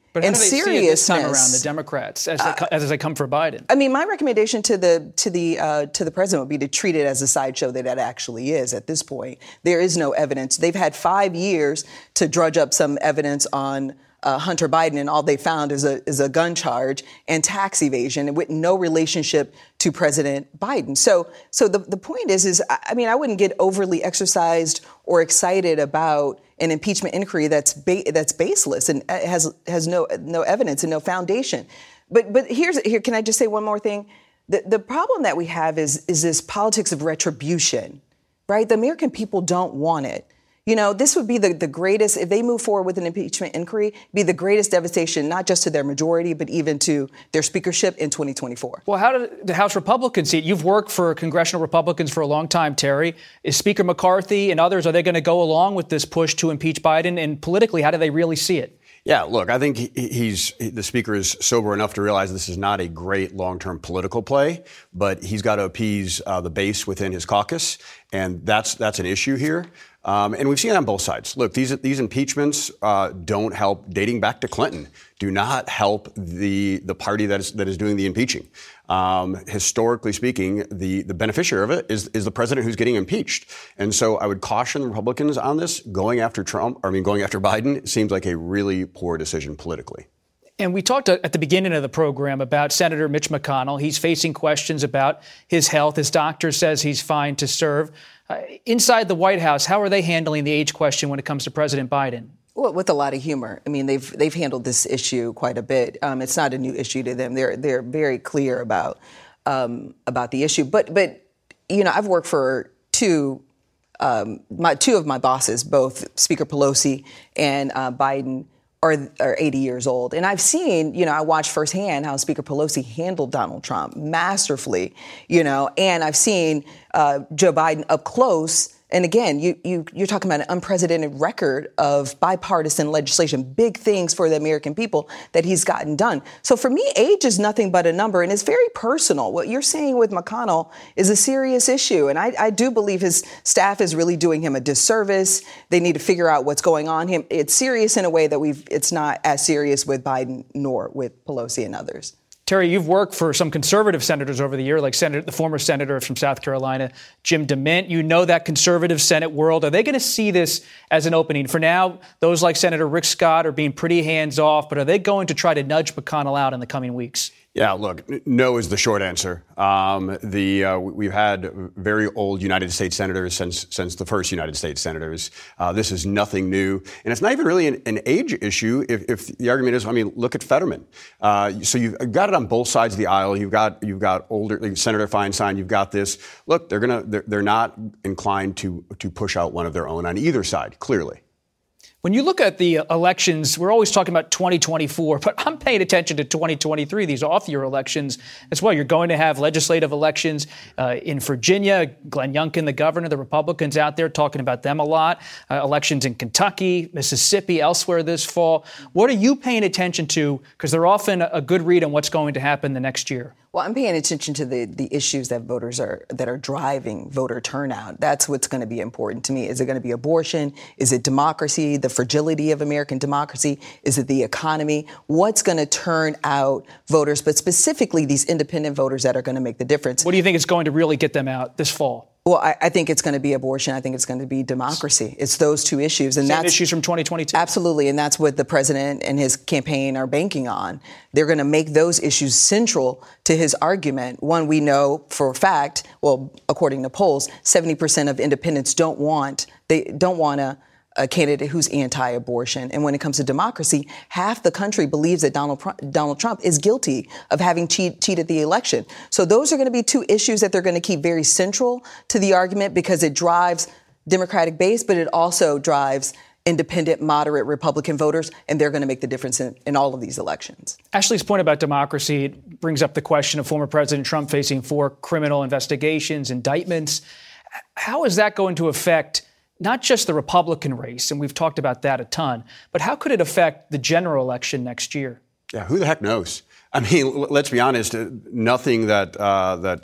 S4: But how
S14: and
S4: do they
S14: seriousness.
S4: see it this time around, the Democrats, as they, uh, as they come for Biden?
S14: I mean, my recommendation to the to the uh, to the president would be to treat it as a sideshow that it actually is. At this point, there is no evidence. They've had five years to drudge up some evidence on Uh, Hunter Biden, and all they found is a is a gun charge and tax evasion with no relationship to President Biden. So, so the, the point is, is I mean, I wouldn't get overly exercised or excited about an impeachment inquiry that's ba- that's baseless and has has no no evidence and no foundation. But but here's here. Can I just say one more thing? The the problem that we have is is this politics of retribution, right? The American people don't want it. You know, this would be the, the greatest, if they move forward with an impeachment inquiry, be the greatest devastation, not just to their majority, but even to their speakership in twenty twenty-four.
S4: Well, how do the House Republicans see it? You've worked for congressional Republicans for a long time, Terry. Is Speaker McCarthy and others, are they going to go along with this push to impeach Biden? And politically, how do they really see it?
S15: Yeah, look, I think he, he's the speaker is sober enough to realize this is not a great long-term political play, but he's got to appease uh, the base within his caucus, and that's that's an issue here. Um, and we've seen it on both sides. Look, these these impeachments uh, don't help. Dating back to Clinton, do not help the the party that is that is doing the impeaching. Um, historically speaking, the the beneficiary of it is is the president who's getting impeached. And so I would caution the Republicans on this. Going after Trump, I mean, going after Biden seems like a really poor decision politically.
S4: And we talked at the beginning of the program about Senator Mitch McConnell. He's facing questions about his health. His doctor says he's fine to serve. Uh, inside the White House, how are they handling the age question when it comes to President Biden?
S14: Well, with a lot of humor. I mean, they've they've handled this issue quite a bit. Um, it's not a new issue to them. They're they're very clear about um, about the issue. But but you know, I've worked for two um, my two of my bosses, both Speaker Pelosi and uh, Biden. Are, are eighty years old. And I've seen, you know, I watched firsthand how Speaker Pelosi handled Donald Trump masterfully, you know, and I've seen uh, Joe Biden up close. And again, you, you, you're talking about an unprecedented record of bipartisan legislation, big things for the American people that he's gotten done. So for me, age is nothing but a number, and it's very personal. What you're saying with McConnell is a serious issue, and I, I do believe his staff is really doing him a disservice. They need to figure out what's going on. Him, it's serious in a way that we've. It's not as serious with Biden nor with Pelosi and others.
S4: Terry, you've worked for some conservative senators over the year, like Senator, the former senator from South Carolina, Jim DeMint. You know that conservative Senate world. Are they going to see this as an opening? For now, those like Senator Rick Scott are being pretty hands-off, but are they going to try to nudge McConnell out in the coming weeks?
S15: Yeah, look, no is the short answer. Um, the uh, we've had very old United States senators since since the first United States senators. Uh, this is nothing new, and it's not even really an, an age issue. If, if the argument is, I mean, look at Fetterman. Uh, so you've got it on both sides of the aisle. You've got you've got older like Senator Feinstein. You've got this. Look, they're gonna they're, they're not inclined to to push out one of their own on either side. Clearly.
S4: When you look at the elections, we're always talking about twenty twenty-four, but I'm paying attention to twenty twenty-three, these off-year elections as well. You're going to have legislative elections uh, in Virginia. Glenn Youngkin, the governor, the Republicans out there talking about them a lot. Uh, elections in Kentucky, Mississippi, elsewhere this fall. What are you paying attention to? Because they're often a good read on what's going to happen the next year.
S14: Well, I'm paying attention to the, the issues that voters are that are driving voter turnout. That's what's going to be important to me. Is it going to be abortion? Is it democracy, the fragility of American democracy? Is it the economy? What's going to turn out voters, but specifically these independent voters that are going to make the difference?
S4: What do you think is going to really get them out this fall?
S14: Well, I, I think it's going to be abortion. I think it's going to be democracy. It's those two issues. And
S4: Same
S14: that's
S4: issues from twenty twenty-two.
S14: Absolutely. And that's what the president and his campaign are banking on. They're going to make those issues central to his argument. One, we know for a fact, well, according to polls, seventy percent of independents don't want, they don't want to a candidate who's anti-abortion. And when it comes to democracy, half the country believes that Donald Donald Trump is guilty of having cheat, cheated the election. So those are going to be two issues that they're going to keep very central to the argument because it drives Democratic base, but it also drives independent, moderate Republican voters, and they're going to make the difference in, in all of these elections.
S4: Ashley's point about democracy brings up the question of former President Trump facing four criminal investigations, indictments. How is that going to affect not just the Republican race, and we've talked about that a ton, but how could it affect the general election next year?
S15: Yeah, who the heck knows? I mean, let's be honest. Nothing that uh, that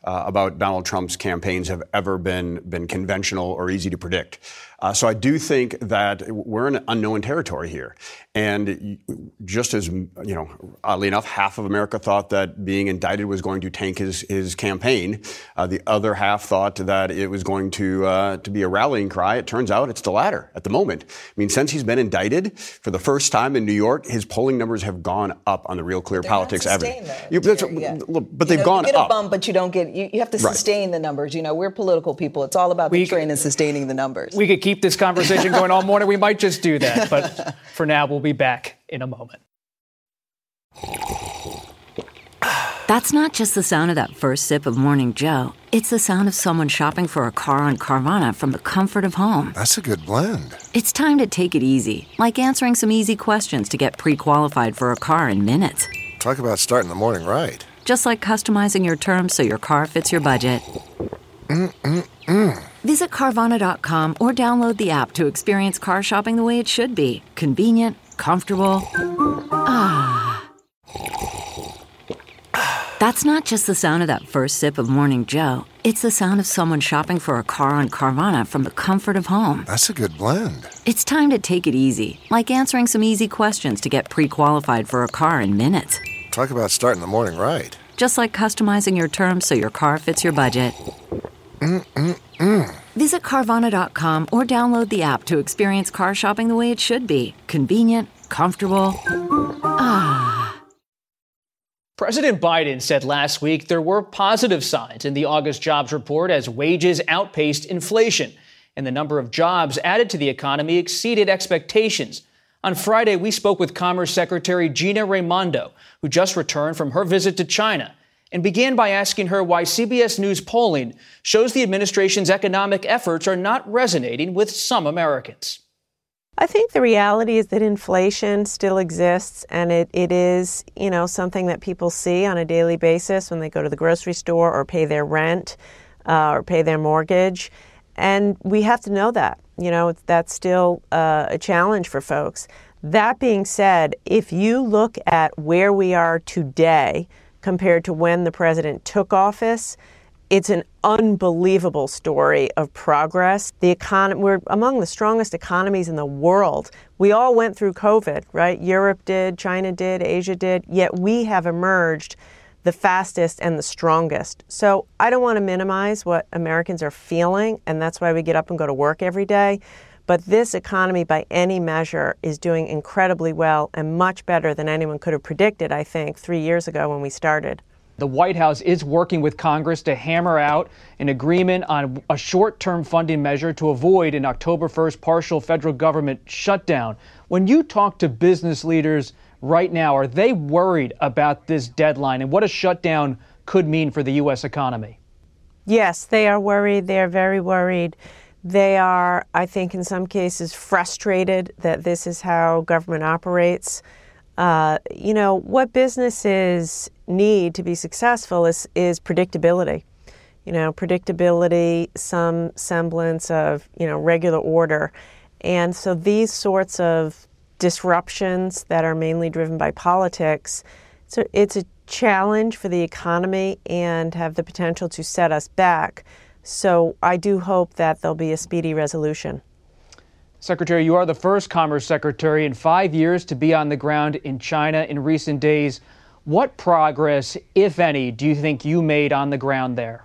S15: uh, about Donald Trump's campaigns have ever been been conventional or easy to predict. Uh, so I do think that we're in unknown territory here. And just as, you know, oddly enough, half of America thought that being indicted was going to tank his, his campaign. Uh, the other half thought that it was going to uh, to be a rallying cry. It turns out it's the latter at the moment. I mean, since he's been indicted for the first time in New York, his polling numbers have gone up on the Real Clear Politics average. You, that's,
S14: yeah.
S15: But they've
S14: you know,
S15: gone
S14: you get
S15: up.
S14: a bump, but you don't get, you, you have to sustain right. the numbers. You know, we're political people. It's all about the we, train and sustaining the numbers.
S4: We could keep this conversation going all morning. We might just do that. But for now, we'll be back in a moment.
S12: That's not just the sound of that first sip of Morning Joe. It's the sound of someone shopping for a car on Carvana from the comfort of home.
S13: That's a good blend.
S12: It's time to take it easy, like answering some easy questions to get pre-qualified for a car in minutes.
S13: Talk about starting the morning right.
S12: Just like customizing your terms so your car fits your budget.
S13: Mm-mm-mm.
S12: Visit Carvana dot com or download the app to experience car shopping the way it should be. Convenient, comfortable. Ah. That's not just the sound of that first sip of Morning Joe. It's the sound of someone shopping for a car on Carvana from the comfort of home.
S13: That's a good blend.
S12: It's time to take it easy, like answering some easy questions to get pre-qualified for a car in minutes.
S13: Talk about starting the morning right.
S12: Just like customizing your terms so your car fits your budget.
S13: Mm-mm-mm.
S12: Visit Carvana dot com or download the app to experience car shopping the way it should be. Convenient, comfortable. Ah.
S4: President Biden said last week there were positive signs in the August jobs report as wages outpaced inflation and the number of jobs added to the economy exceeded expectations. On Friday, we spoke with Commerce Secretary Gina Raimondo, who just returned from her visit to China, and began by asking her why C B S News polling shows the administration's economic efforts are not resonating with some Americans.
S16: I think the reality is that inflation still exists, and it, it is, you know, something that people see on a daily basis when they go to the grocery store or pay their rent uh, or pay their mortgage. And we have to know that, you know, that's still uh, a challenge for folks. That being said, if you look at where we are today compared to when the president took office, it's an unbelievable story of progress. The econ- we're among the strongest economies in the world. We all went through COVID, right? Europe did, China did, Asia did, yet we have emerged the fastest and the strongest. So I don't want to minimize what Americans are feeling, and that's why we get up and go to work every day. But this economy, by any measure, is doing incredibly well and much better than anyone could have predicted, I think, three years ago when we started.
S4: The White House is working with Congress to hammer out an agreement on a short-term funding measure to avoid an October first partial federal government shutdown. When you talk to business leaders right now, are they worried about this deadline and what a shutdown could mean for the U S economy?
S16: Yes, they are worried. They are very worried. They are, I think, in some cases frustrated that this is how government operates. Uh, you know, what businesses need to be successful is, is predictability. You know, predictability, some semblance of, you know, regular order. And so these sorts of disruptions that are mainly driven by politics, so it's a challenge for the economy and have the potential to set us back. So I do hope that there'll be a speedy resolution.
S4: Secretary, you are the first Commerce Secretary in five years to be on the ground in China in recent days. What progress, if any, do you think you made on the ground there?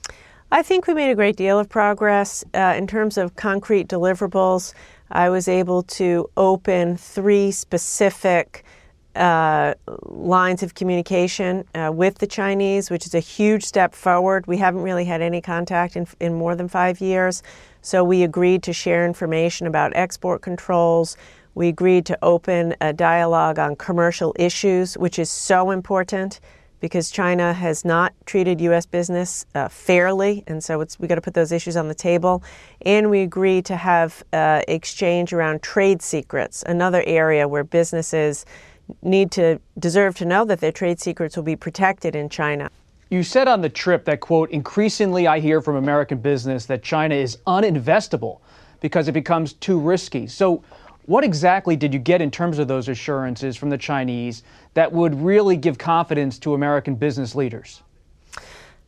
S16: I think we made a great deal of progress. Uh, in terms of concrete deliverables, I was able to open three specific uh, lines of communication uh, with the Chinese, which is a huge step forward. We haven't really had any contact in, in more than five years. So we agreed to share information about export controls. We agreed to open a dialogue on commercial issues, which is so important because China has not treated U S business uh, fairly, and so it's, we got to put those issues on the table. And we agreed to have uh, exchange around trade secrets, another area where businesses need to deserve to know that their trade secrets will be protected in China.
S4: You said on the trip that, quote, increasingly I hear from American business that China is uninvestable because it becomes too risky. So what exactly did you get in terms of those assurances from the Chinese that would really give confidence to American business leaders?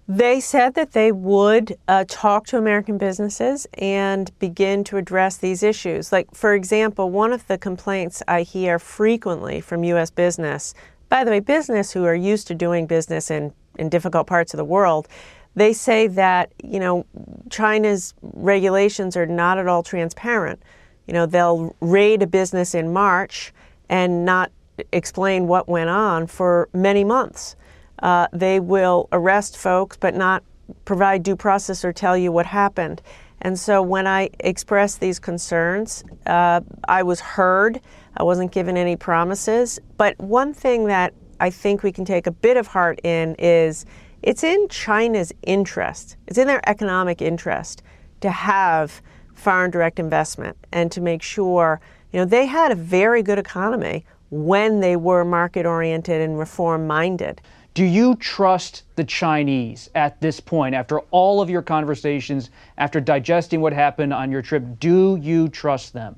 S16: They said that they would uh, talk to American businesses and begin to address these issues. Like, for example, one of the complaints I hear frequently from U S business, by the way, business who are used to doing business in, in difficult parts of the world, they say that, you know, China's regulations are not at all transparent. You know, they'll raid a business in March and not explain what went on for many months. Uh, they will arrest folks but not provide due process or tell you what happened. And so when I expressed these concerns, uh, I was heard. I wasn't given any promises. But one thing that I think we can take a bit of heart in is it's in China's interest, it's in their economic interest to have foreign direct investment and to make sure, you know, they had a very good economy when they were market-oriented and reform-minded.
S4: Do you trust the Chinese at this point, after all of your conversations, after digesting what happened on your trip? Do you trust them?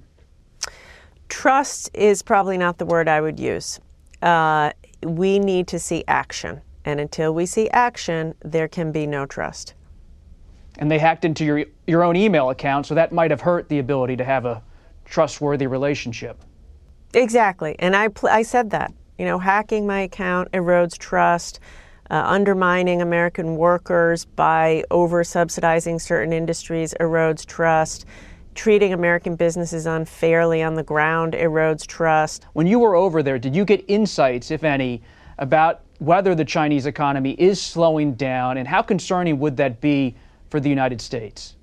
S16: Trust is probably not the word I would use. Uh, we need to see action. And until we see action, there can be no trust.
S4: And they hacked into your, your own email account, so that might have hurt the ability to have a trustworthy relationship.
S16: Exactly. And I, pl- I said that. You know, hacking my account erodes trust, uh, undermining American workers by over-subsidizing certain industries erodes trust, treating American businesses unfairly on the ground erodes trust.
S4: When you were over there, did you get insights, if any, about whether the Chinese economy is slowing down, and how concerning would that be for the United States?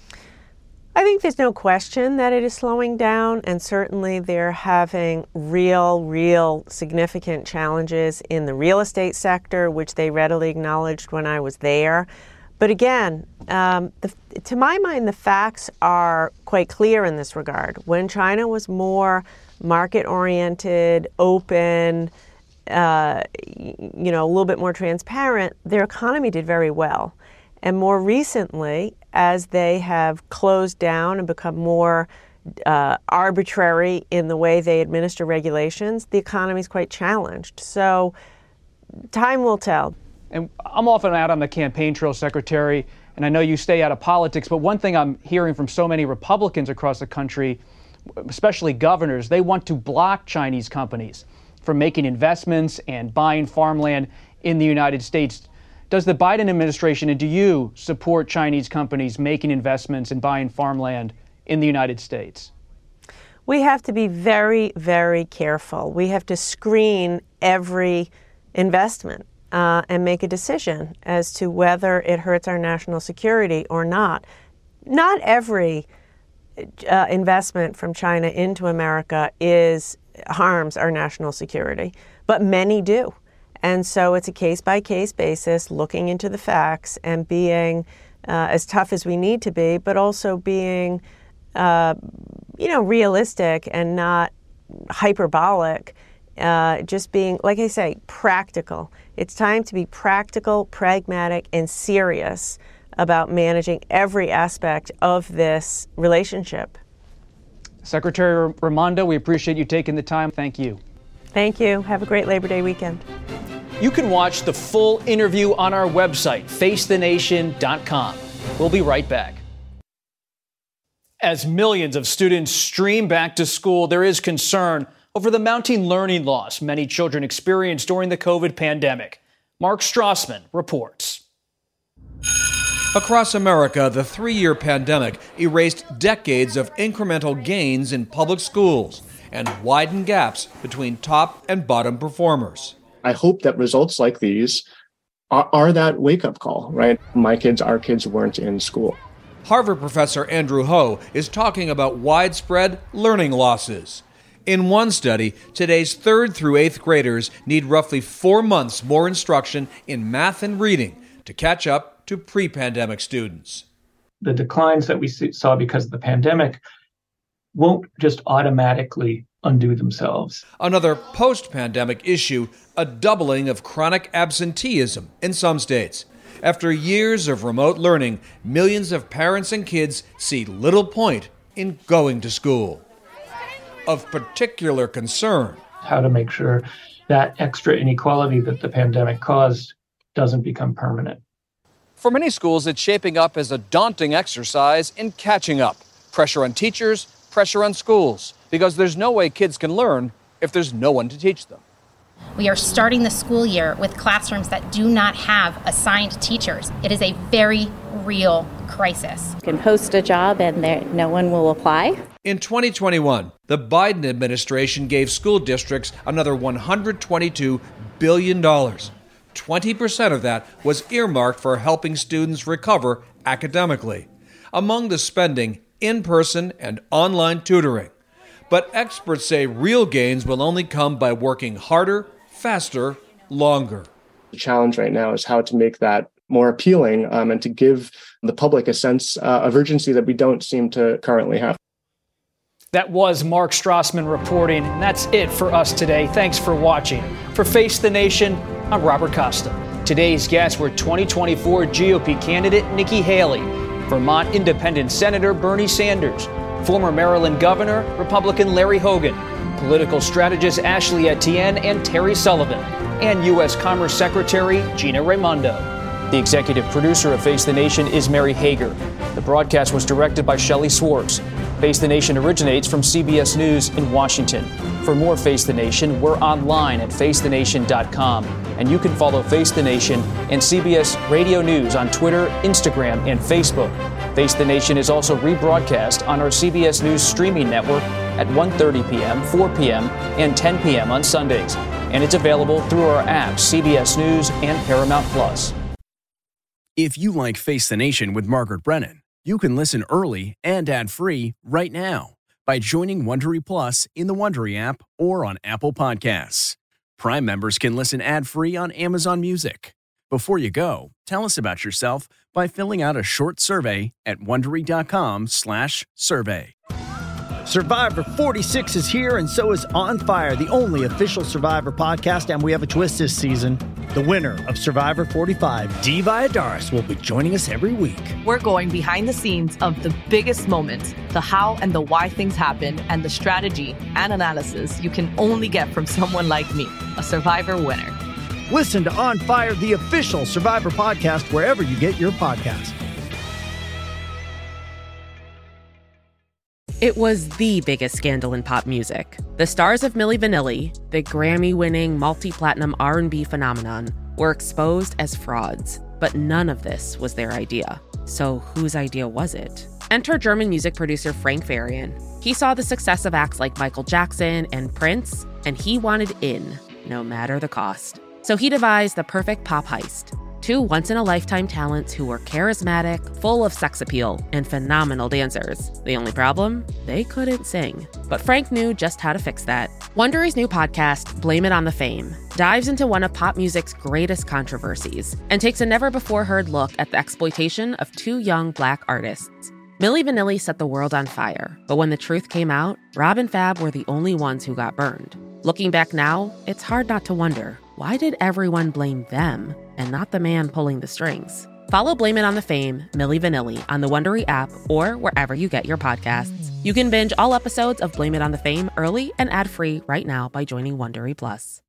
S16: I think there's no question that it is slowing down, and certainly they're having real, real significant challenges in the real estate sector, which they readily acknowledged when I was there. But again, um, the, to my mind, the facts are quite clear in this regard. When China was more market-oriented, open, uh, you know, a little bit more transparent, their economy did very well. And more recently, as they have closed down and become more uh, arbitrary in the way they administer regulations, the economy is quite challenged. So time will tell.
S4: And I'm often out on the campaign trail, Secretary, and I know you stay out of politics, but one thing I'm hearing from so many Republicans across the country, especially governors, they want to block Chinese companies from making investments and buying farmland in the United States. Does the Biden administration, and do you support Chinese companies making investments and buying farmland in the United States?
S16: We have to be very, very careful. We have to screen every investment uh, and make a decision as to whether it hurts our national security or not. Not every uh, investment from China into America is harms our national security, but many do. And so it's a case-by-case basis, looking into the facts and being uh, as tough as we need to be, but also being, uh, you know, realistic and not hyperbolic, uh, just being, like I say, practical. It's time to be practical, pragmatic, and serious about managing every aspect of this relationship.
S4: Secretary Raimondo, we appreciate you taking the time. Thank you.
S16: Thank you. Have a great Labor Day weekend.
S4: You can watch the full interview on our website, face the nation dot com. We'll be right back. As millions of students stream back to school, there is concern over the mounting learning loss many children experienced during the COVID pandemic. Mark Strassman reports.
S17: Across America, the three-year pandemic erased decades of incremental gains in public schools and widened gaps between top and bottom performers.
S18: I hope that results like these are, are that wake-up call, right? My kids, our kids weren't in school.
S17: Harvard professor Andrew Ho is talking about widespread learning losses. In one study, today's third through eighth graders need roughly four months more instruction in math and reading to catch up to pre-pandemic students.
S19: The declines that we saw because of the pandemic won't just automatically undo themselves.
S17: Another post-pandemic issue, a doubling of chronic absenteeism in some states. After years of remote learning, millions of parents and kids see little point in going to school. Of particular concern,
S19: how to make sure that extra inequality that the pandemic caused doesn't become permanent.
S17: For many schools, it's shaping up as a daunting exercise in catching up. Pressure on teachers, pressure on schools, because there's no way kids can learn if there's no one to teach them.
S20: We are starting the school year with classrooms that do not have assigned teachers. It is a very real crisis.
S21: You can post a job and there, no one will apply.
S17: In twenty twenty-one, the Biden administration gave school districts another one hundred twenty-two billion dollars. twenty percent of that was earmarked for helping students recover academically. Among the spending, in-person and online tutoring. But experts say real gains will only come by working harder, faster, longer.
S18: The challenge right now is how to make that more appealing um, and to give the public a sense uh, of urgency that we don't seem to currently have.
S4: That was Mark Strassman reporting, and that's it for us today. Thanks for watching. For Face the Nation, I'm Robert Costa. Today's guests were twenty twenty-four G O P candidate Nikki Haley, Vermont Independent Senator Bernie Sanders, former Maryland Governor Republican Larry Hogan, political strategist Ashley Etienne and Terry Sullivan, and U S Commerce Secretary Gina Raimondo. The executive producer of Face the Nation is Mary Hager. The broadcast was directed by Shelley Swartz. Face the Nation originates from C B S News in Washington. For more Face the Nation, we're online at face the nation dot com. And you can follow Face the Nation and C B S Radio News on Twitter, Instagram, and Facebook. Face the Nation is also rebroadcast on our C B S News streaming network at one thirty p.m., four p.m., and ten p.m. on Sundays. And it's available through our apps, C B S News and Paramount Plus.
S2: If you like Face the Nation with Margaret Brennan, you can listen early and ad-free right now by joining Wondery Plus in the Wondery app or on Apple Podcasts. Prime members can listen ad-free on Amazon Music. Before you go, tell us about yourself by filling out a short survey at Wondery.com slash survey.
S22: Survivor forty-six is here, and so is On Fire, the only official Survivor podcast, and we have a twist this season. The winner of Survivor forty-five, Dee Valladares, will be joining us every week.
S23: We're going behind the scenes of the biggest moments, the how and the why things happen, and the strategy and analysis you can only get from someone like me, a Survivor winner.
S22: Listen to On Fire, the official Survivor podcast, wherever you get your podcasts.
S24: It was the biggest scandal in pop music. The stars of Milli Vanilli, the Grammy-winning multi-platinum R and B phenomenon, were exposed as frauds. But none of this was their idea. So whose idea was it? Enter German music producer Frank Farian. He saw the success of acts like Michael Jackson and Prince, and he wanted in, no matter the cost. So he devised the perfect pop heist. Two once-in-a-lifetime talents who were charismatic, full of sex appeal, and phenomenal dancers. The only problem? They couldn't sing. But Frank knew just how to fix that. Wondery's new podcast, Blame It on the Fame, dives into one of pop music's greatest controversies and takes a never-before-heard look at the exploitation of two young Black artists. Milli Vanilli set the world on fire, but when the truth came out, Rob and Fab were the only ones who got burned. Looking back now, it's hard not to wonder, why did everyone blame them and not the man pulling the strings? Follow Blame It on the Fame, Milli Vanilli, on the Wondery app or wherever you get your podcasts. You can binge all episodes of Blame It on the Fame early and ad-free right now by joining Wondery Plus.